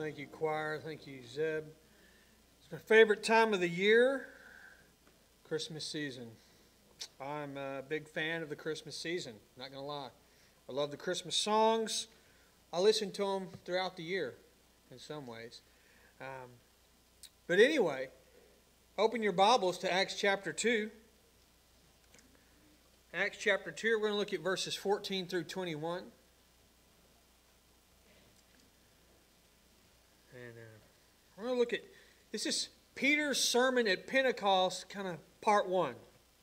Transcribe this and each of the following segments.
Thank you, choir. Thank you, Zeb. It's my favorite time of the year, Christmas season. I'm a big fan of the Christmas season, not going to lie. I love the Christmas songs. I listen to them throughout the year in some ways. But anyway, open your Bibles to Acts chapter 2. Acts chapter 2, we're going to look at verses 14 through 21. And we're going to look at, this is Peter's sermon at Pentecost, kind of part 1.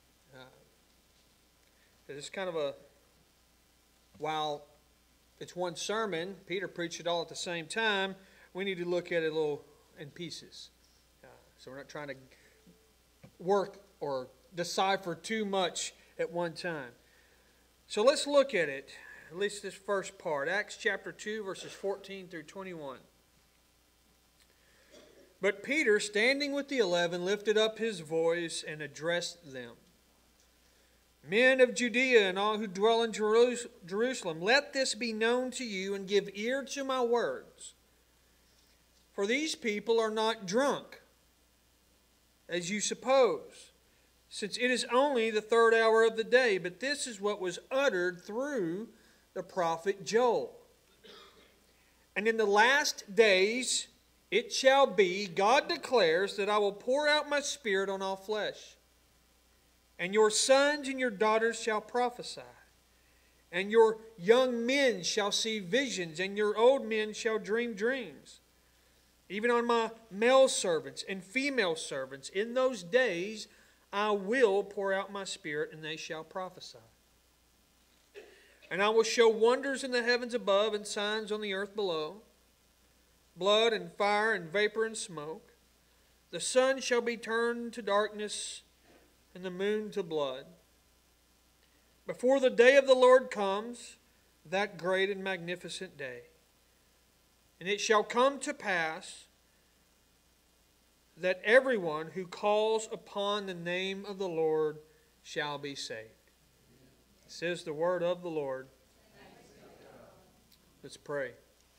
It's kind of while it's one sermon, Peter preached it all at the same time, we need to look at it a little in pieces. So we're not trying to work or decipher too much at one time. So let's look at it, at least this first part. Acts chapter 2, verses 14 through 21. But Peter, standing with the 11, lifted up his voice and addressed them. Men of Judea and all who dwell in Jerusalem, let this be known to you and give ear to my words. For these people are not drunk, as you suppose, since it is only the 3rd hour of the day. But this is what was uttered through the prophet Joel. And in the last days it shall be, God declares, that I will pour out my Spirit on all flesh. And your sons and your daughters shall prophesy. And your young men shall see visions, and your old men shall dream dreams. Even on my male servants and female servants, in those days I will pour out my Spirit, and they shall prophesy. And I will show wonders in the heavens above and signs on the earth below, blood and fire and vapor and smoke. The sun shall be turned to darkness and the moon to blood, before the day of the Lord comes, that great and magnificent day. And it shall come to pass that everyone who calls upon the name of the Lord shall be saved. This is the word of the Lord. Let's pray.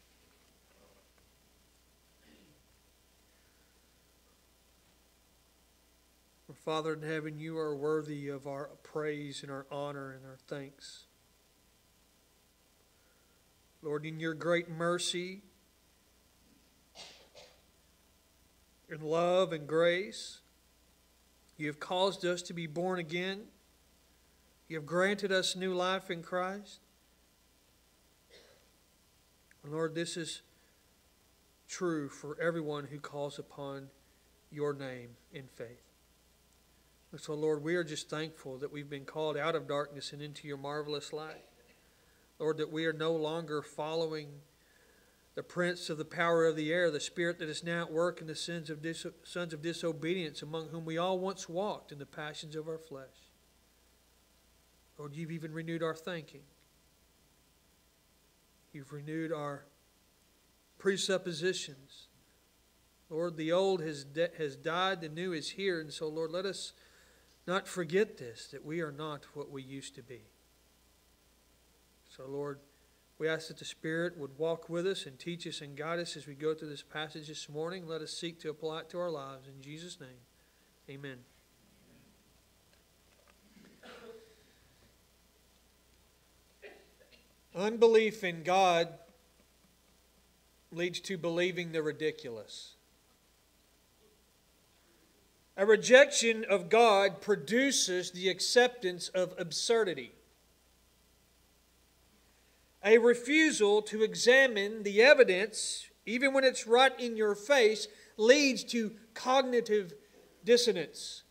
Father in heaven, you are worthy of our praise and our honor and our thanks. Lord, in your great mercy, in love and grace, you have caused us to be born again. You have granted us new life in Christ. And Lord, this is true for everyone who calls upon your name in faith. And so, Lord, we are just thankful that we've been called out of darkness and into your marvelous light. Lord, that we are no longer following the prince of the power of the air, the spirit that is now at work in the sons of disobedience, among whom we all once walked in the passions of our flesh. Lord, you've even renewed our thinking. You've renewed our presuppositions. Lord, the old has died, the new is here. And so, Lord, let us not forget this, that we are not what we used to be. So, Lord, we ask that the Spirit would walk with us and teach us and guide us as we go through this passage this morning. Let us seek to apply it to our lives. In Jesus' name, amen. Unbelief in God leads to believing the ridiculous. A rejection of God produces the acceptance of absurdity. A refusal to examine the evidence, even when it's right in your face, leads to cognitive dissonance.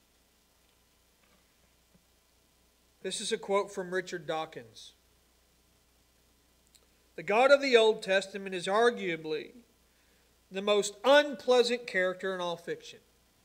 This is a quote from Richard Dawkins. The God of the Old Testament is arguably the most unpleasant character in all fiction.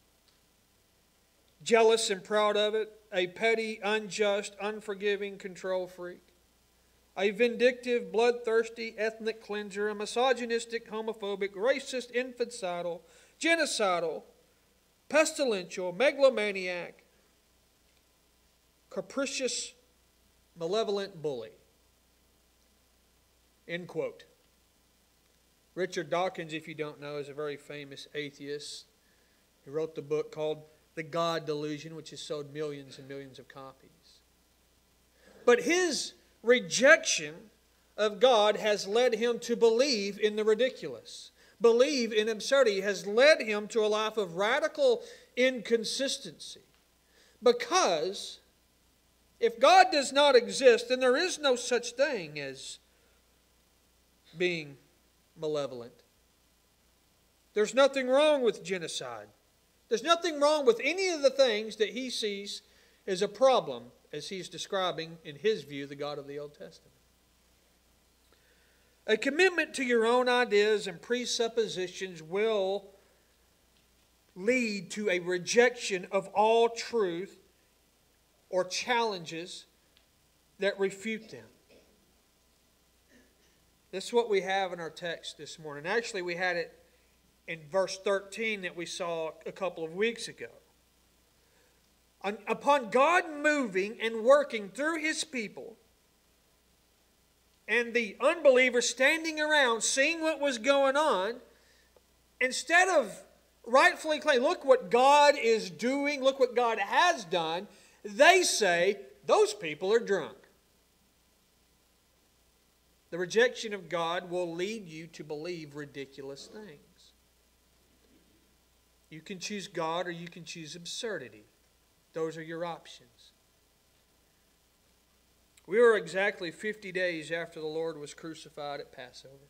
Jealous and proud of it, a petty, unjust, unforgiving control freak, a vindictive, bloodthirsty ethnic cleanser, a misogynistic, homophobic, racist, infanticidal, genocidal, pestilential, megalomaniac, capricious, malevolent bully. End quote. Richard Dawkins, if you don't know, is a very famous atheist. He wrote the book called The God Delusion, which has sold millions and millions of copies. But his rejection of God has led him to believe in the ridiculous. Believe in absurdity has led him to a life of radical inconsistency. Because if God does not exist, then there is no such thing as being malevolent. There's nothing wrong with genocide. There's nothing wrong with any of the things that he sees as a problem as he's describing, in his view, the God of the Old Testament. A commitment to your own ideas and presuppositions will lead to a rejection of all truth or challenges that refute them. This is what we have in our text this morning. Actually, we had it in verse 13 that we saw a couple of weeks ago. Upon God moving and working through His people, and the unbelievers standing around seeing what was going on, instead of rightfully claiming, look what God is doing, look what God has done, they say, those people are drunk. The rejection of God will lead you to believe ridiculous things. You can choose God or you can choose absurdity. Those are your options. We were exactly 50 days after the Lord was crucified at Passover.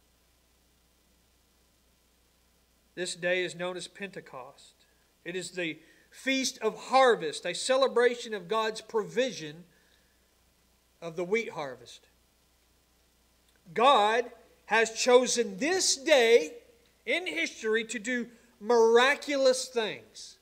This day is known as Pentecost. It is the Feast of Harvest, a celebration of God's provision of the wheat harvest. God has chosen this day in history to do miraculous things.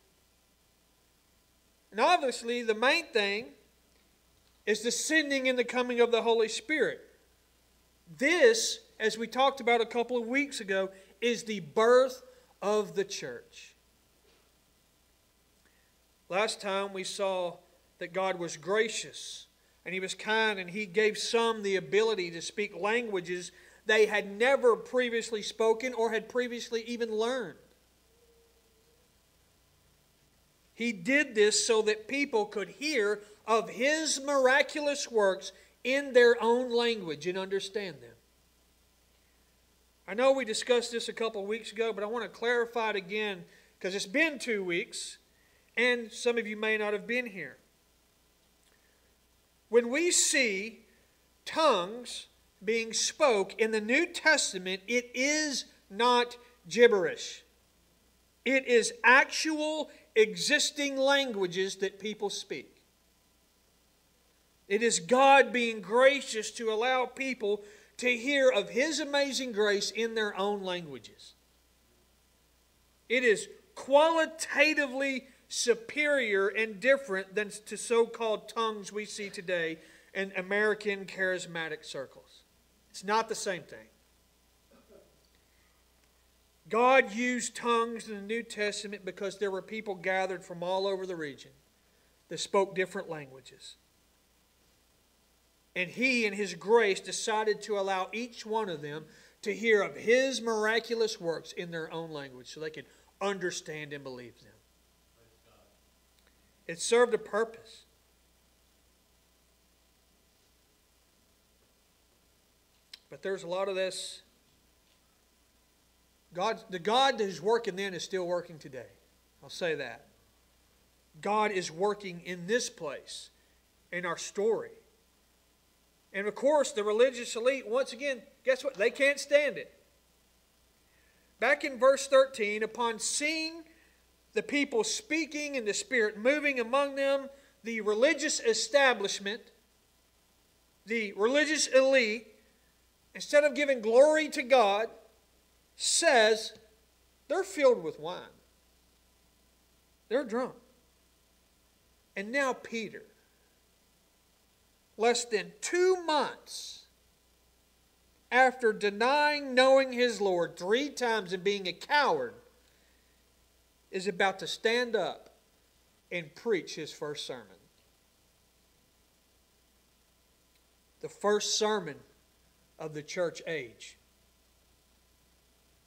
And obviously, the main thing is the sending and the coming of the Holy Spirit. This, as we talked about a couple of weeks ago, is the birth of the church. Last time we saw that God was gracious and He was kind, and He gave some the ability to speak languages they had never previously spoken or had previously even learned. He did this so that people could hear of His miraculous works in their own language and understand them. I know we discussed this a couple of weeks ago, but I want to clarify it again because it's been 2 weeks and some of you may not have been here. When we see tongues being spoke in the New Testament, it is not gibberish. It is actual existing languages that people speak. It is God being gracious to allow people to hear of His amazing grace in their own languages. It is qualitatively superior and different than to so-called tongues we see today in American charismatic circles. It's not the same thing. God used tongues in the New Testament because there were people gathered from all over the region that spoke different languages. And He, in His grace, decided to allow each one of them to hear of His miraculous works in their own language so they could understand and believe them. It served a purpose. But there's a lot of this. The God that is working then is still working today. I'll say that. God is working in this place, in our story. And of course, the religious elite, once again, guess what? They can't stand it. Back in verse 13, upon seeing the people speaking and the Spirit moving among them, the religious establishment, the religious elite, instead of giving glory to God, says they're filled with wine. They're drunk. And now Peter, less than 2 months after denying knowing his Lord 3 times and being a coward, is about to stand up and preach his first sermon. The first sermon of the church age.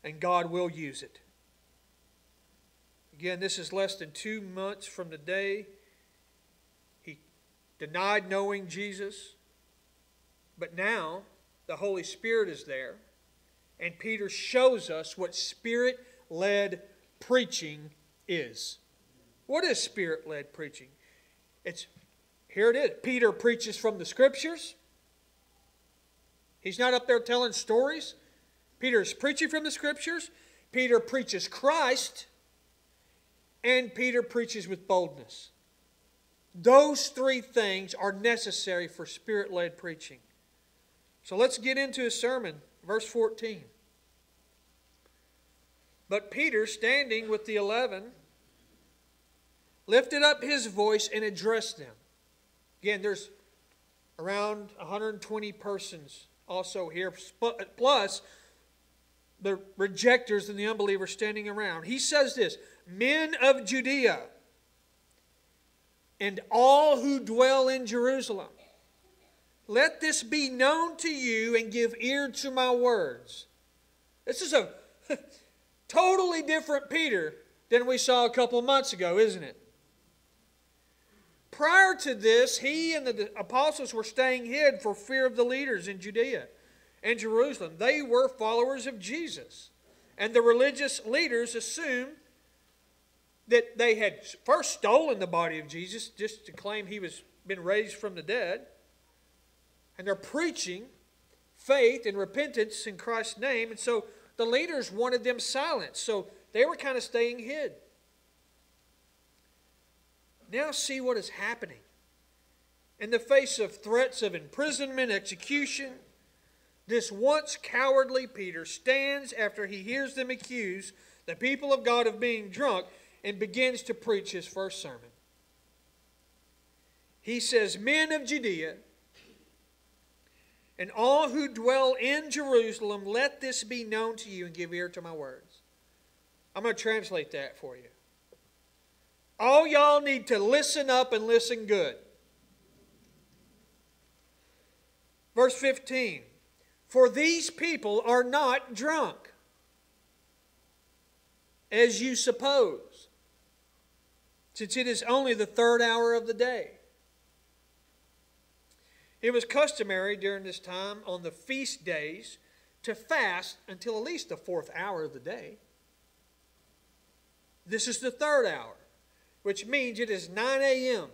and God will use it. Again, this is less than 2 months from the day he denied knowing Jesus. But now the Holy Spirit is there, and Peter shows us what Spirit-led preaching is. What is Spirit-led preaching? Here it is. Peter preaches from the Scriptures. He's not up there telling stories. Peter is preaching from the Scriptures. Peter preaches Christ. And Peter preaches with boldness. Those three things are necessary for Spirit-led preaching. So let's get into his sermon. Verse 14. But Peter, standing with the 11, lifted up his voice and addressed them. Again, there's around 120 persons also here, plus the rejectors and the unbelievers standing around. He says this, "Men of Judea and all who dwell in Jerusalem, let this be known to you and give ear to my words." This is a totally different Peter than we saw a couple of months ago, isn't it? Prior to this, he and the apostles were staying hid for fear of the leaders in Judea and Jerusalem. They were followers of Jesus. And the religious leaders assumed that they had first stolen the body of Jesus just to claim he was been raised from the dead. And they're preaching faith and repentance in Christ's name. And so the leaders wanted them silenced. So they were kind of staying hid. Now see what is happening. In the face of threats of imprisonment, execution, this once cowardly Peter stands after he hears them accuse the people of God of being drunk and begins to preach his first sermon. He says, "Men of Judea and all who dwell in Jerusalem, let this be known to you and give ear to my words." I'm going to translate that for you. All y'all need to listen up and listen good. Verse 15. "For these people are not drunk, as you suppose, since it is only the 3rd hour of the day." It was customary during this time on the feast days to fast until at least the 4th hour of the day. This is the 3rd hour, which means it is 9 a.m.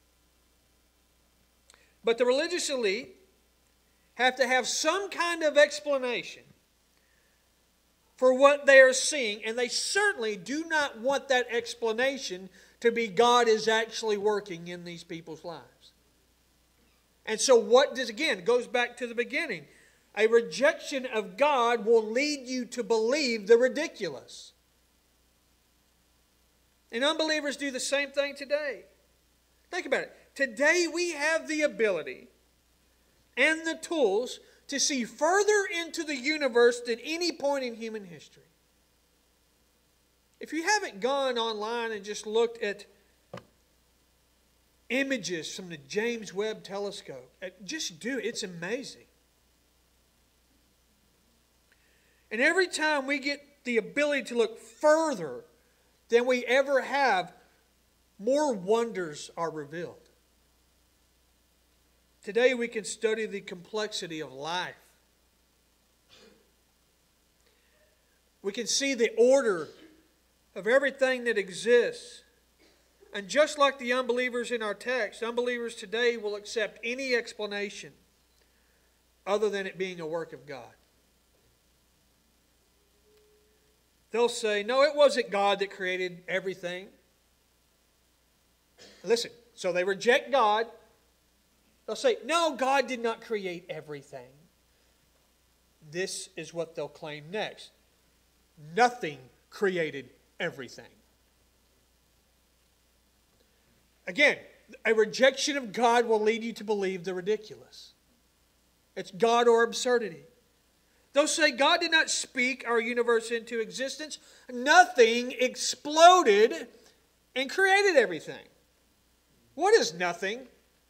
But the religious elite have to have some kind of explanation for what they are seeing, and they certainly do not want that explanation to be God is actually working in these people's lives. And so what does, again, it goes back to the beginning. A rejection of God will lead you to believe the ridiculous. And unbelievers do the same thing today. Think about it. Today we have the ability and the tools to see further into the universe than any point in human history. If you haven't gone online and just looked at images from the James Webb Telescope, just do it. It's amazing. And every time we get the ability to look further than we ever have, more wonders are revealed. Today we can study the complexity of life. We can see the order of everything that exists. And just like the unbelievers in our text, unbelievers today will accept any explanation other than it being a work of God. They'll say, no, it wasn't God that created everything. Listen, so they reject God. They'll say, no, God did not create everything. This is what they'll claim next. Nothing created everything. Again, a rejection of God will lead you to believe the ridiculous. It's God or absurdity. They'll say God did not speak our universe into existence. Nothing exploded and created everything. What is nothing?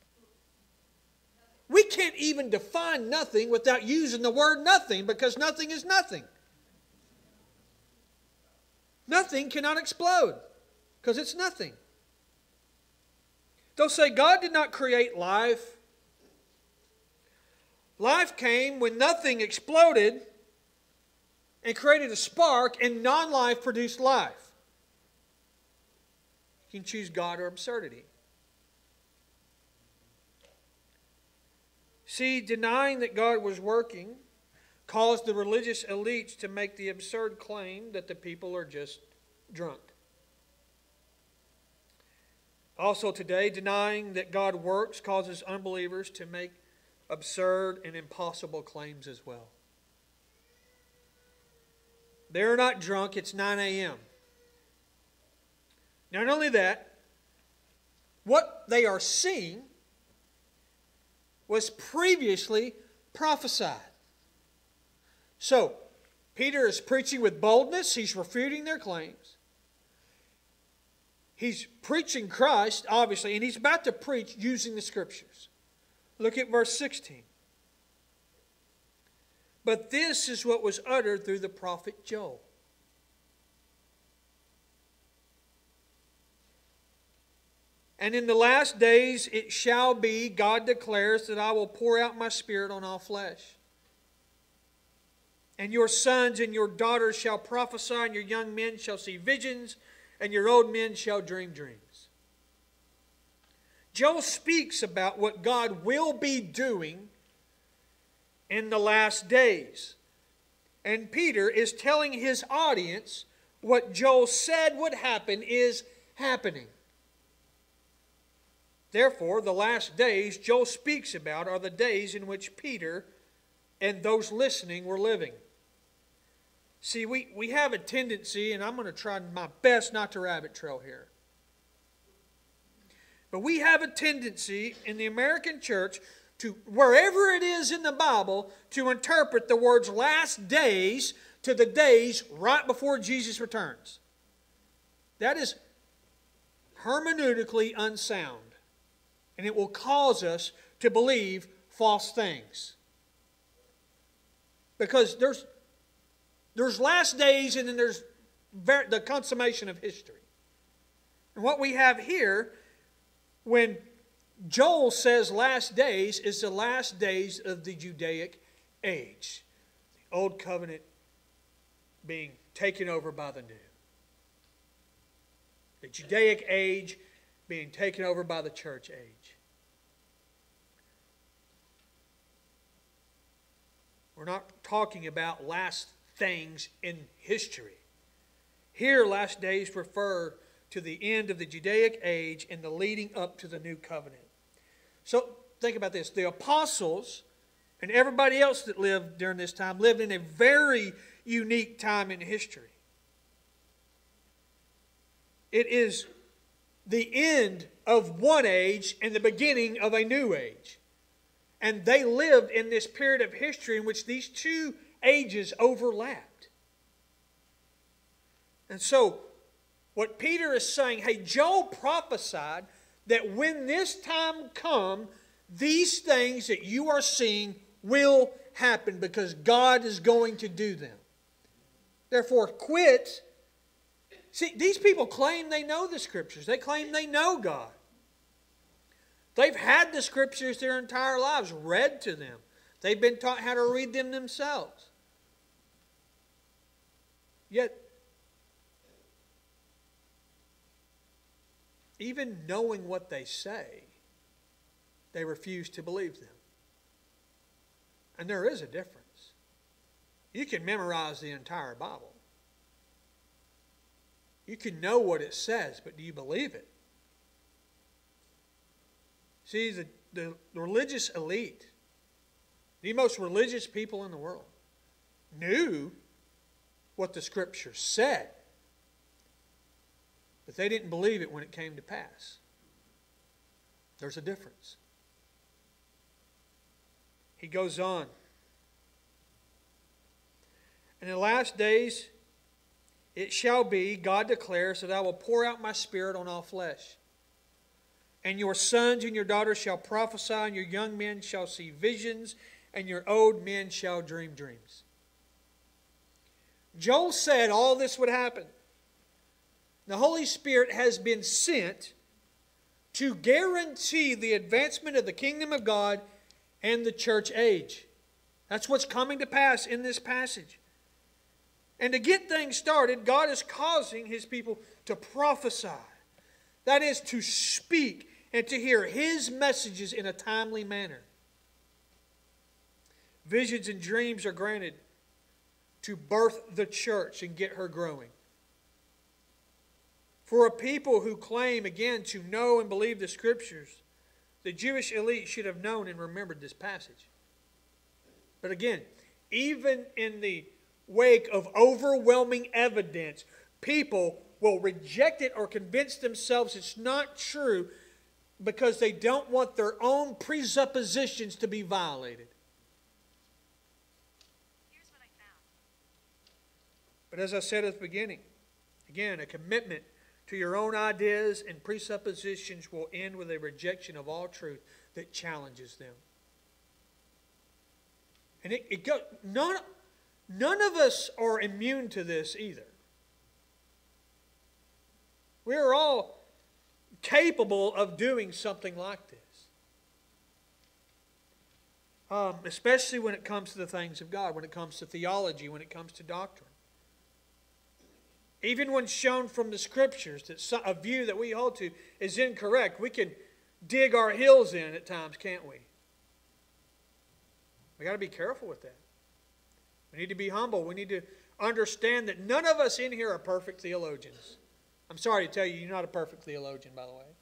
We can't even define nothing without using the word nothing, because nothing is nothing. Nothing cannot explode because it's nothing. They'll say God did not create life. Life came when nothing exploded and created a spark, and non-life produced life. You can choose God or absurdity. See, denying that God was working caused the religious elites to make the absurd claim that the people are just drunk. Also today, denying that God works causes unbelievers to make absurd and impossible claims as well. They're not drunk, it's 9 a.m. Not only that, what they are seeing was previously prophesied. So, Peter is preaching with boldness. He's refuting their claims. He's preaching Christ, obviously, and he's about to preach using the Scriptures. Look at verse 16. But this is what was uttered through the prophet Joel. And in the last days it shall be, God declares, that I will pour out my Spirit on all flesh. And your sons and your daughters shall prophesy, and your young men shall see visions, and your old men shall dream dreams. Joel speaks about what God will be doing in the last days. And Peter is telling his audience what Joel said would happen is happening. Therefore, the last days Joel speaks about are the days in which Peter and those listening were living. See, we have a tendency, and I'm going to try my best not to rabbit trail here. But we have a tendency in the American church to, wherever it is in the Bible, to interpret the words last days to the days right before Jesus returns. That is hermeneutically unsound. And it will cause us to believe false things. Because there's last days and then there's the consummation of history. And what we have here, when Joel says last days, is the last days of the Judaic age. The old covenant being taken over by the new. The Judaic age being taken over by the church age. We're not talking about last things in history. Here, last days refer to the end of the Judaic age and the leading up to the new covenant. So, think about this. The apostles and everybody else that lived during this time lived in a very unique time in history. It is the end of one age and the beginning of a new age. And they lived in this period of history in which these two ages overlapped. And so, what Peter is saying, hey, Joel prophesied that when this time comes, these things that you are seeing will happen because God is going to do them. Therefore, quit. See, these people claim they know the Scriptures. They claim they know God. They've had the Scriptures their entire lives read to them. They've been taught how to read them themselves. Yet, even knowing what they say, they refuse to believe them. And there is a difference. You can memorize the entire Bible. You can know what it says, but do you believe it? See, the religious elite, the most religious people in the world, knew what the Scripture said, but they didn't believe it when it came to pass. There's a difference. He goes on. In the last days, it shall be, God declares, that I will pour out my Spirit on all flesh. And your sons and your daughters shall prophesy, and your young men shall see visions, and your old men shall dream dreams. Joel said all this would happen. The Holy Spirit has been sent to guarantee the advancement of the kingdom of God and the church age. That's what's coming to pass in this passage. And to get things started, God is causing His people to prophesy. That is, to speak and to hear His messages in a timely manner. Visions and dreams are granted to birth the church and get her growing. For a people who claim, again, to know and believe the Scriptures, the Jewish elite should have known and remembered this passage. But again, even in the wake of overwhelming evidence, people will reject it or convince themselves it's not true because they don't want their own presuppositions to be violated. Here's what I found. But as I said at the beginning, again, a commitment to your own ideas and presuppositions will end with a rejection of all truth that challenges them. And none of us are immune to this either. We are all capable of doing something like this. Especially when it comes to the things of God, when it comes to theology, when it comes to doctrine. Even when shown from the Scriptures that a view that we hold to is incorrect, we can dig our heels in at times, can't we? We've got to be careful with that. We need to be humble. We need to understand that none of us in here are perfect theologians. I'm sorry to tell you, you're not a perfect theologian, by the way.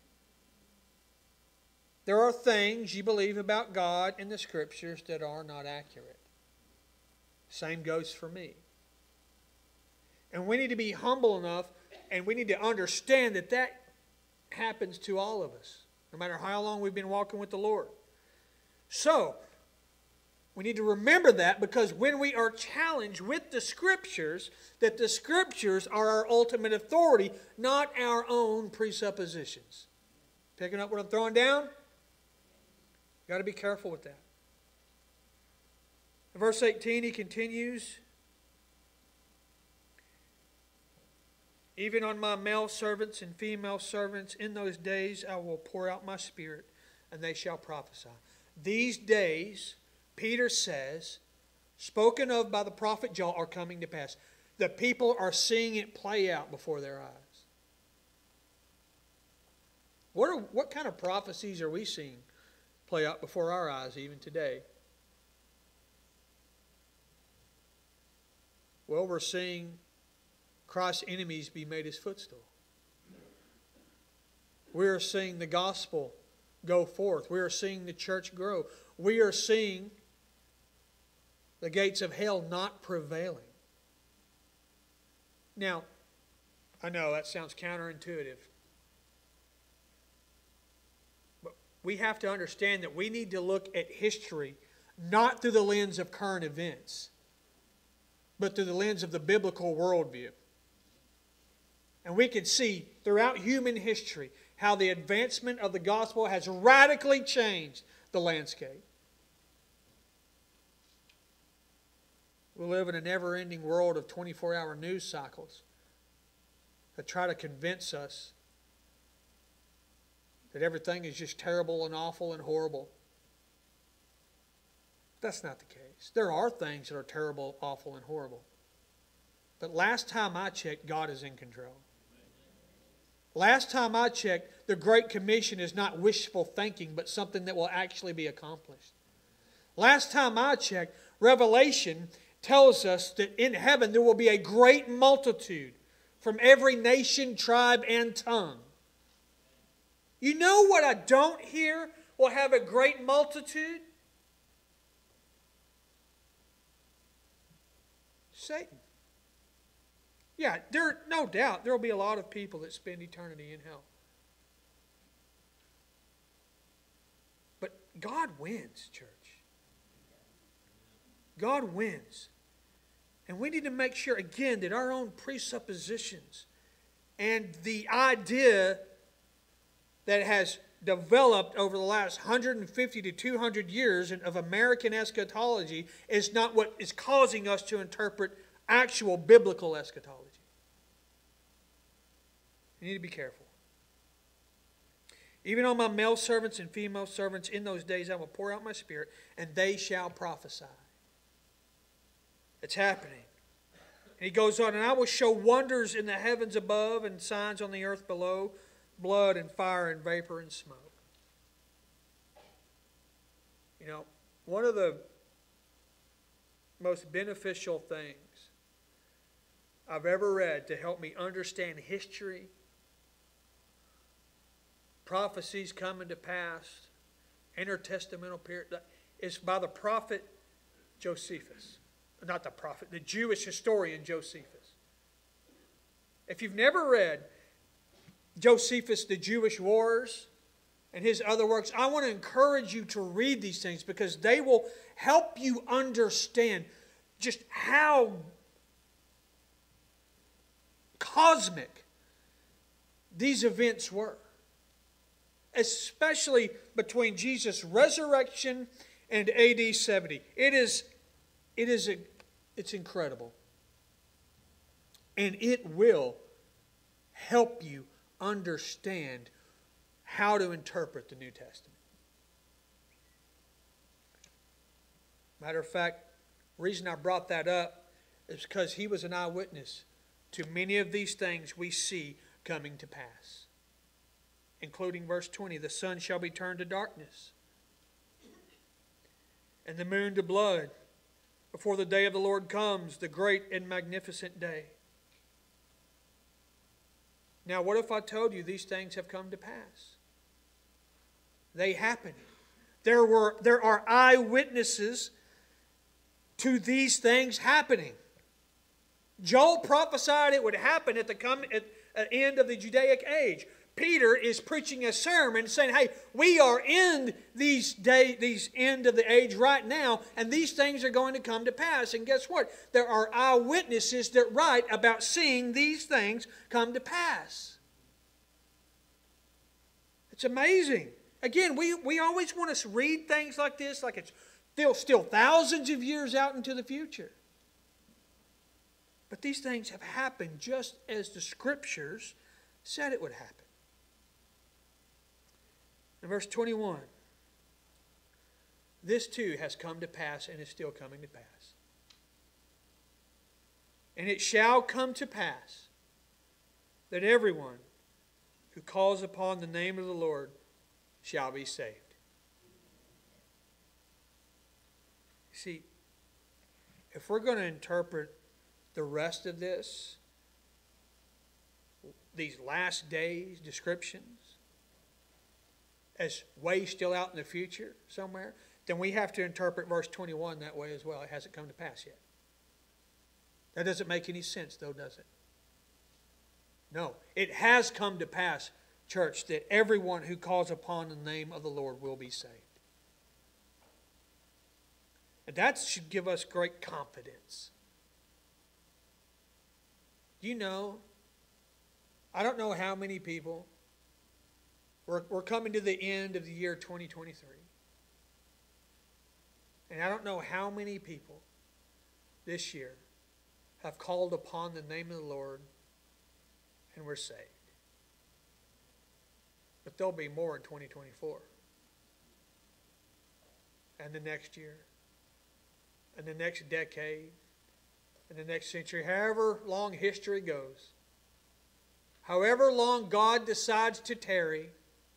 There are things you believe about God in the Scriptures that are not accurate. Same goes for me. And we need to be humble enough, and we need to understand that that happens to all of us, no matter how long we've been walking with the Lord. So, we need to remember that, because when we are challenged with the Scriptures, that the Scriptures are our ultimate authority, not our own presuppositions. Picking up what I'm throwing down? You've got to be careful with that. In verse 18, he continues, even on my male servants and female servants, in those days I will pour out my Spirit, and they shall prophesy. These days, Peter says, spoken of by the prophet Joel, are coming to pass. The people are seeing it play out before their eyes. What kind of prophecies are we seeing play out before our eyes even today? Well, we're seeing Christ's enemies be made His footstool. We are seeing the gospel go forth. We are seeing the church grow. We are seeing the gates of hell not prevailing. Now, I know that sounds counterintuitive. But we have to understand that we need to look at history not through the lens of current events, but through the lens of the biblical worldview. And we can see throughout human history how the advancement of the gospel has radically changed the landscape. We live in a never-ending world of 24-hour news cycles that try to convince us that everything is just terrible and awful and horrible. That's not the case. There are things that are terrible, awful, and horrible. But last time I checked, God is in control. Last time I checked, the Great Commission is not wishful thinking, but something that will actually be accomplished. Last time I checked, Revelation tells us that in heaven there will be a great multitude from every nation, tribe, and tongue. You know what I don't hear will have a great multitude? Satan. Yeah, no doubt there will be a lot of people that spend eternity in hell. But God wins, church. God wins. And we need to make sure, again, that our own presuppositions and the idea that has developed over the last 150 to 200 years of American eschatology is not what is causing us to interpret actual biblical eschatology. You need to be careful. Even on my male servants and female servants in those days I will pour out my Spirit, and they shall prophesy. It's happening. And he goes on, and I will show wonders in the heavens above and signs on the earth below, blood and fire and vapor and smoke. You know, one of the most beneficial things I've ever read to help me understand history, prophecies coming to pass, intertestamental period, is by the prophet Josephus. Not the prophet, the Jewish historian Josephus. If you've never read Josephus, The Jewish Wars, and his other works, I want to encourage you to read these things because they will help you understand just how cosmic these events were. Especially between Jesus' resurrection and AD 70. It's incredible. And it will help you understand how to interpret the New Testament. Matter of fact, the reason I brought that up is because he was an eyewitness to many of these things we see coming to pass. Including verse 20, the sun shall be turned to darkness, and the moon to blood, before the day of the Lord comes, the great and magnificent day. Now, what if I told you these things have come to pass? They happened. There are eyewitnesses to these things happening. Joel prophesied it would happen at the end of the Judaic age. Peter is preaching a sermon saying, hey, we are in these end of the age right now, and these things are going to come to pass. And guess what? There are eyewitnesses that write about seeing these things come to pass. It's amazing. Again, we always want to read things like this like it's still thousands of years out into the future. But these things have happened just as the Scriptures said it would happen. In verse 21, this too has come to pass and is still coming to pass. And it shall come to pass that everyone who calls upon the name of the Lord shall be saved. See, if we're going to interpret the rest of this, these last days descriptions, as way still out in the future somewhere, then we have to interpret verse 21 that way as well. It hasn't come to pass yet. That doesn't make any sense, though, does it? No. It has come to pass, church, that everyone who calls upon the name of the Lord will be saved. And that should give us great confidence. You know, I don't know how many people. We're coming to the end of the year 2023. And I don't know how many people this year have called upon the name of the Lord and were saved. But there'll be more in 2024. And the next year. And the next decade. And the next century. However long history goes. However long God decides to tarry,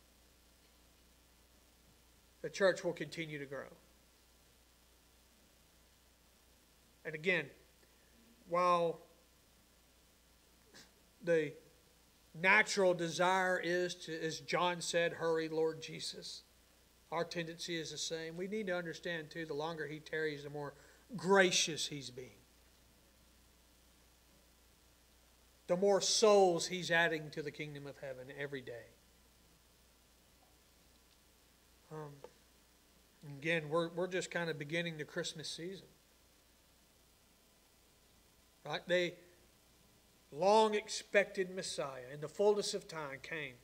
the church will continue to grow. And again, while the natural desire is to, as John said, hurry, Lord Jesus, our tendency is the same. We need to understand, too, the longer he tarries, the more gracious he's being. The more souls he's adding to the kingdom of heaven every day. Again, we're just kind of beginning the Christmas season. Right? The long expected Messiah in the fullness of time came.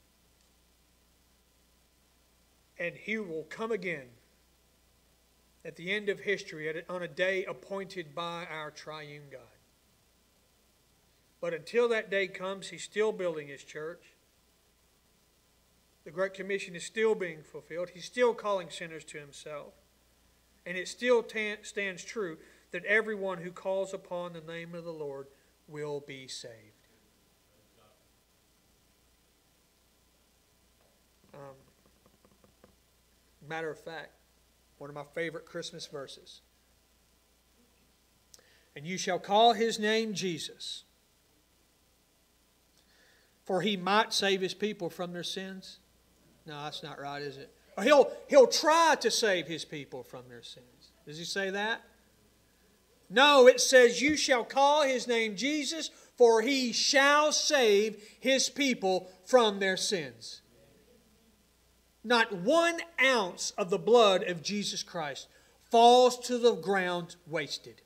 And he will come again at the end of history on a day appointed by our triune God. But until that day comes, He's still building His church. The Great Commission is still being fulfilled. He's still calling sinners to Himself. And it still stands true that everyone who calls upon the name of the Lord will be saved. Matter of fact, one of my favorite Christmas verses. And you shall call His name Jesus, for He might save His people from their sins. No, that's not right, is it? He'll try to save His people from their sins. Does He say that? No, it says, you shall call His name Jesus, for He shall save His people from their sins. Not 1 ounce of the blood of Jesus Christ falls to the ground wasted.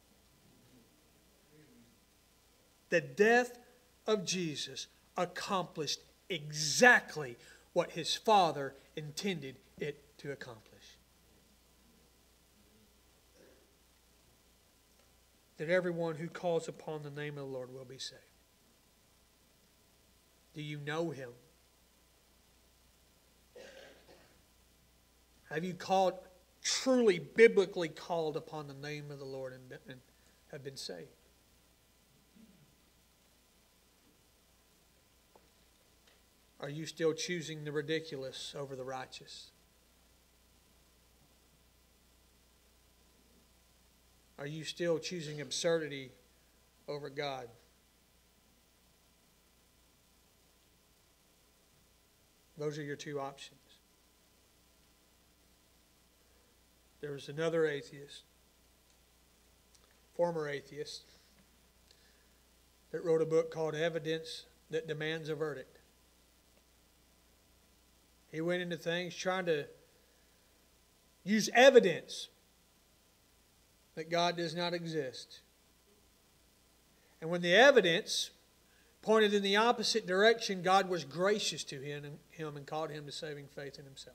The death of Jesus accomplished exactly what His Father intended it to accomplish. That everyone who calls upon the name of the Lord will be saved. Do you know Him? Have you truly biblically called upon the name of the Lord and have been saved? Are you still choosing the ridiculous over the righteous? Are you still choosing absurdity over God? Those are your 2 options. There was another atheist, former atheist, that wrote a book called Evidence That Demands a Verdict. He went into things trying to use evidence that God does not exist. And when the evidence pointed in the opposite direction, God was gracious to him and called him to saving faith in Himself.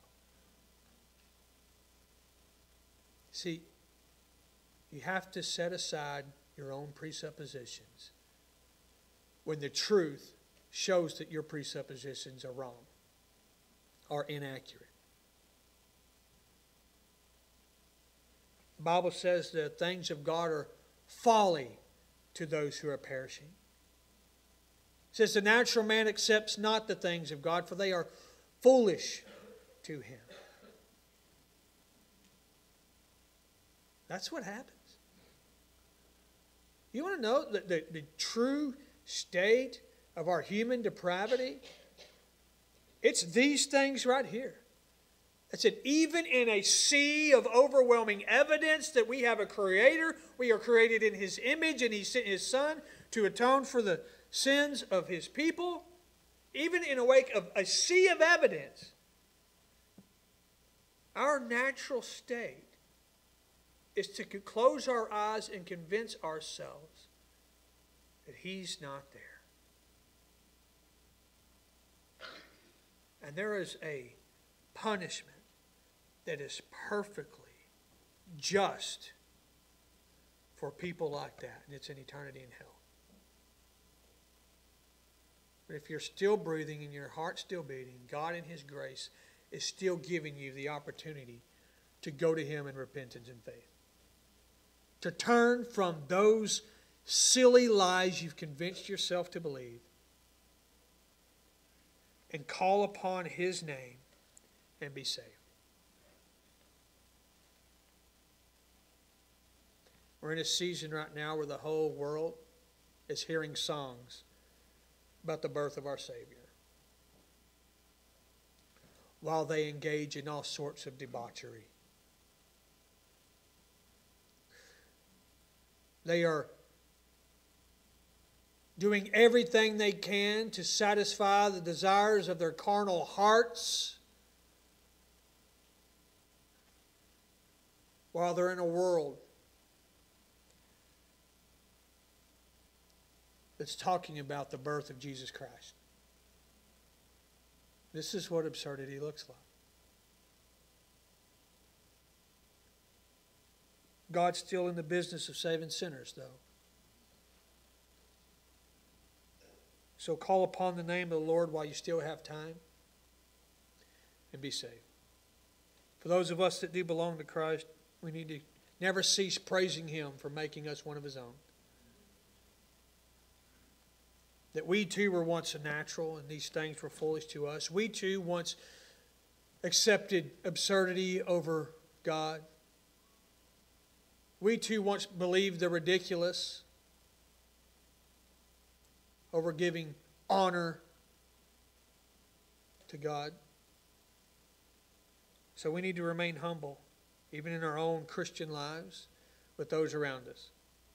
See, you have to set aside your own presuppositions when the truth shows that your presuppositions are wrong or inaccurate. The Bible says the things of God are folly to those who are perishing. It says the natural man accepts not the things of God, for they are foolish to him. That's what happens. You want to know the true state of our human depravity? It's these things right here. It said, even in a sea of overwhelming evidence that we have a Creator, we are created in His image, and He sent His Son to atone for the sins of His people, even in a wake of a sea of evidence, our natural state is to close our eyes and convince ourselves that He's not there. And there is a punishment that is perfectly just for people like that, and it's an eternity in hell. But if you're still breathing and your heart's still beating, God in His grace is still giving you the opportunity to go to Him in repentance and faith. To turn from those silly lies you've convinced yourself to believe and call upon His name and be saved. We're in a season right now where the whole world is hearing songs about the birth of our Savior, while they engage in all sorts of debauchery. They are doing everything they can to satisfy the desires of their carnal hearts, while they're in a world that's talking about the birth of Jesus Christ. This is what absurdity looks like. God's still in the business of saving sinners, though. So call upon the name of the Lord while you still have time and be saved. For those of us that do belong to Christ, we need to never cease praising Him for making us one of His own. That we too were once a natural and these things were foolish to us. We too once accepted absurdity over God. We too once believed the ridiculous over giving honor to God. So we need to remain humble, even in our own Christian lives, with those around us.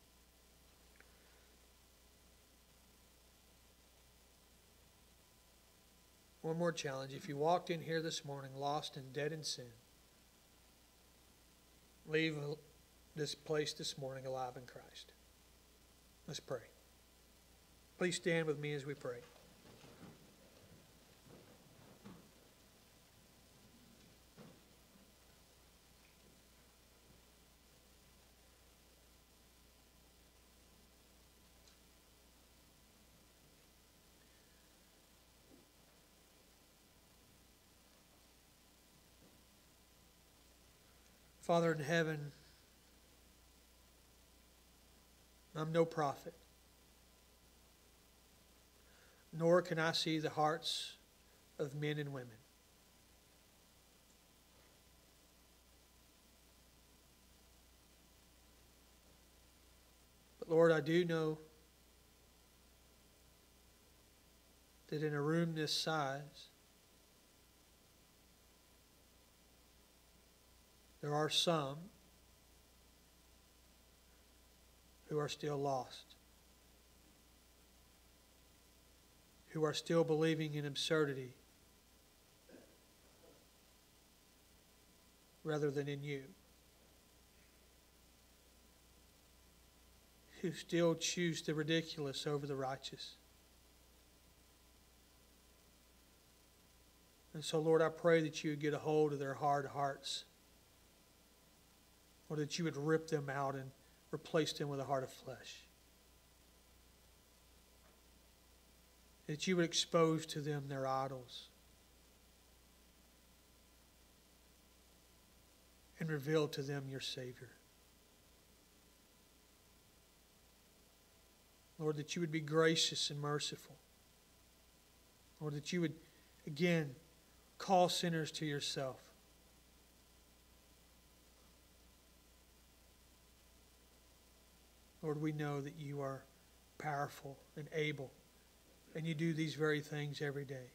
One more challenge. If you walked in here this morning lost and dead in sin, leave this place this morning alive in Christ. Let's pray. Please stand with me as we pray. Father in heaven, I'm no prophet, nor can I see the hearts of men and women. But Lord, I do know that in a room this size, there are some who are still lost, who are still believing in absurdity rather than in you, who still choose the ridiculous over the righteous. And so, Lord, I pray that you would get a hold of their hard hearts, or that you would rip them out and replace them with a heart of flesh. That you would expose to them their idols and reveal to them your Savior. Lord, that you would be gracious and merciful. Lord, that you would, again, call sinners to yourself. Lord, we know that you are powerful and able, and you do these very things every day.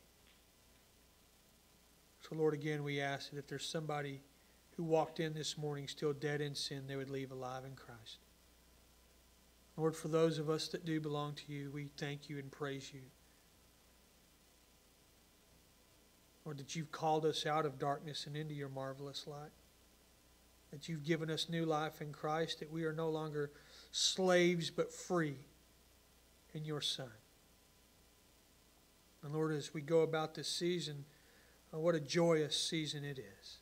So, Lord, again, we ask that if there's somebody who walked in this morning still dead in sin, they would leave alive in Christ. Lord, for those of us that do belong to you, we thank you and praise you. Lord, that you've called us out of darkness and into your marvelous light. That you've given us new life in Christ, that we are no longer slaves but free in your Son. And Lord, as we go about this season, what a joyous season it is.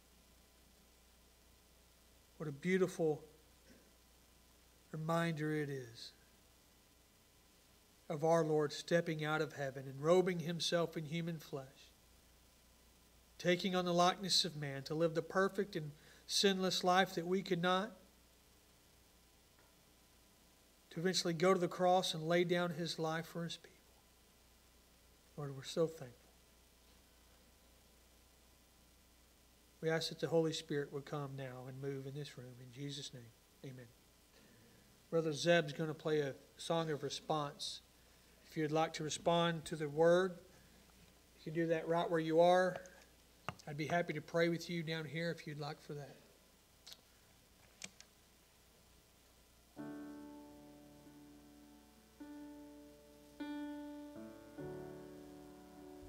What a beautiful reminder it is of our Lord stepping out of heaven and robing himself in human flesh, taking on the likeness of man to live the perfect and sinless life that we could not, to eventually go to the cross and lay down his life for his people. Lord, we're so thankful. We ask that the Holy Spirit would come now and move in this room. In Jesus' name, amen. Brother Zeb's going to play a song of response. If you'd like to respond to the word, you can do that right where you are. I'd be happy to pray with you down here if you'd like for that.